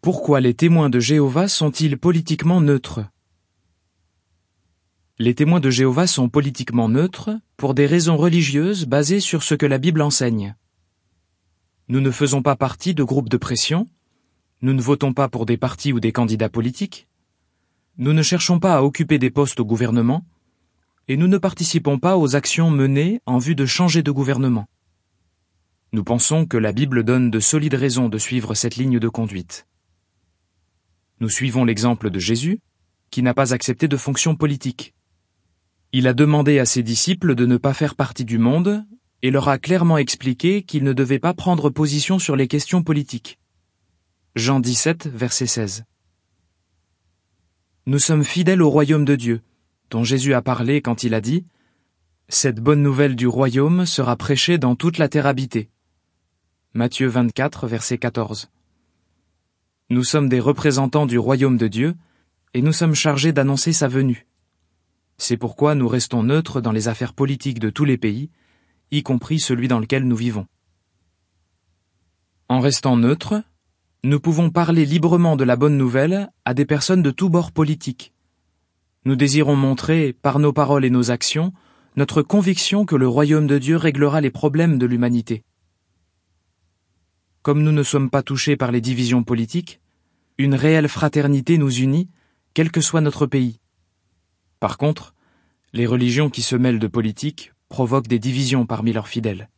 Pourquoi les témoins de Jéhovah sont-ils politiquement neutres? Les témoins de Jéhovah sont politiquement neutres pour des raisons religieuses basées sur ce que la Bible enseigne. Nous ne faisons pas partie de groupes de pression, nous ne votons pas pour des partis ou des candidats politiques, nous ne cherchons pas à occuper des postes au gouvernement, et nous ne participons pas aux actions menées en vue de changer de gouvernement. Nous pensons que la Bible donne de solides raisons de suivre cette ligne de conduite. Nous suivons l'exemple de Jésus, qui n'a pas accepté de fonction politique. Il a demandé à ses disciples de ne pas faire partie du monde et leur a clairement expliqué qu'ils ne devaient pas prendre position sur les questions politiques. Jean 17, verset 16. Nous sommes fidèles au royaume de Dieu, dont Jésus a parlé quand il a dit « Cette bonne nouvelle du royaume sera prêchée dans toute la terre habitée ». Matthieu 24, verset 14. Nous sommes des représentants du royaume de Dieu et nous sommes chargés d'annoncer sa venue. C'est pourquoi nous restons neutres dans les affaires politiques de tous les pays, y compris celui dans lequel nous vivons. En restant neutres, nous pouvons parler librement de la bonne nouvelle à des personnes de tous bords politiques. Nous désirons montrer, par nos paroles et nos actions, notre conviction que le royaume de Dieu réglera les problèmes de l'humanité. Comme nous ne sommes pas touchés par les divisions politiques, une réelle fraternité nous unit, quel que soit notre pays. Par contre, les religions qui se mêlent de politique provoquent des divisions parmi leurs fidèles.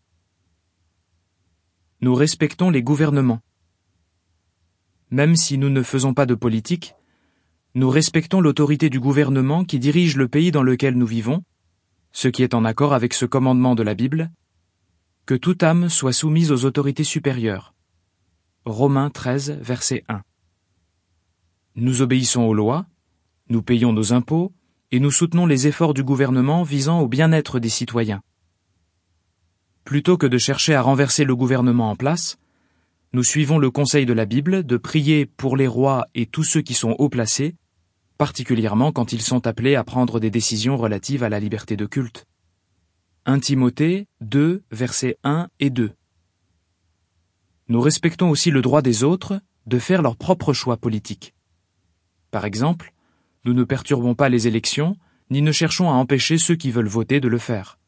Nous respectons les gouvernements. Même si nous ne faisons pas de politique, nous respectons l'autorité du gouvernement qui dirige le pays dans lequel nous vivons, ce qui est en accord avec ce commandement de la Bible, que toute âme soit soumise aux autorités supérieures. Romains 13, verset 1. Nous obéissons aux lois, nous payons nos impôts, et nous soutenons les efforts du gouvernement visant au bien-être des citoyens. Plutôt que de chercher à renverser le gouvernement en place, nous suivons le conseil de la Bible de prier pour les rois et tous ceux qui sont haut placés, particulièrement quand ils sont appelés à prendre des décisions relatives à la liberté de culte. 1 Timothée 2, versets 1 et 2. Nous respectons aussi le droit des autres de faire leurs propres choix politiques. Par exemple, nous ne perturbons pas les élections, ni ne cherchons à empêcher ceux qui veulent voter de le faire.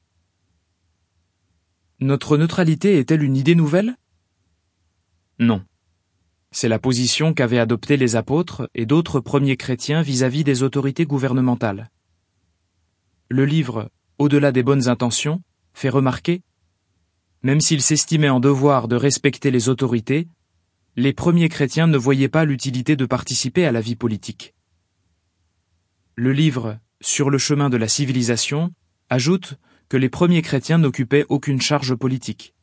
Notre neutralité est-elle une idée nouvelle? Non. C'est la position qu'avaient adoptée les apôtres et d'autres premiers chrétiens vis-à-vis des autorités gouvernementales. Le livre « Au-delà des bonnes intentions » fait remarquer « Même s'ils s'estimaient en devoir de respecter les autorités, les premiers chrétiens ne voyaient pas l'utilité de participer à la vie politique. » Le livre « Sur le chemin de la civilisation » ajoute que les premiers chrétiens n'occupaient aucune charge politique.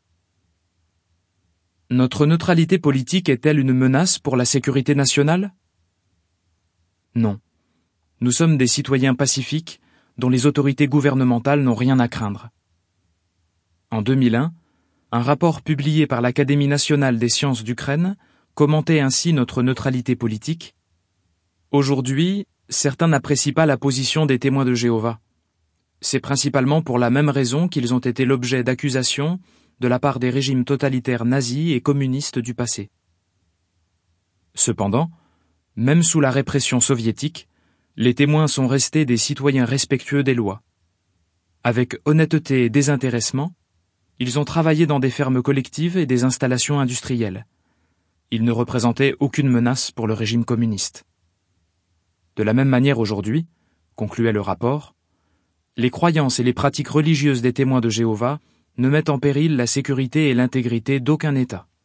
Notre neutralité politique est-elle une menace pour la sécurité nationale? Non. Nous sommes des citoyens pacifiques dont les autorités gouvernementales n'ont rien à craindre. En 2001, un rapport publié par l'Académie nationale des sciences d'Ukraine commentait ainsi notre neutralité politique. Aujourd'hui, certains n'apprécient pas la position des témoins de Jéhovah. C'est principalement pour la même raison qu'ils ont été l'objet d'accusations de la part des régimes totalitaires nazis et communistes du passé. Cependant, même sous la répression soviétique, les témoins sont restés des citoyens respectueux des lois. Avec honnêteté et désintéressement, ils ont travaillé dans des fermes collectives et des installations industrielles. Ils ne représentaient aucune menace pour le régime communiste. De la même manière aujourd'hui, concluait le rapport, les croyances et les pratiques religieuses des témoins de Jéhovah ne mettent en péril la sécurité et l'intégrité d'aucun État.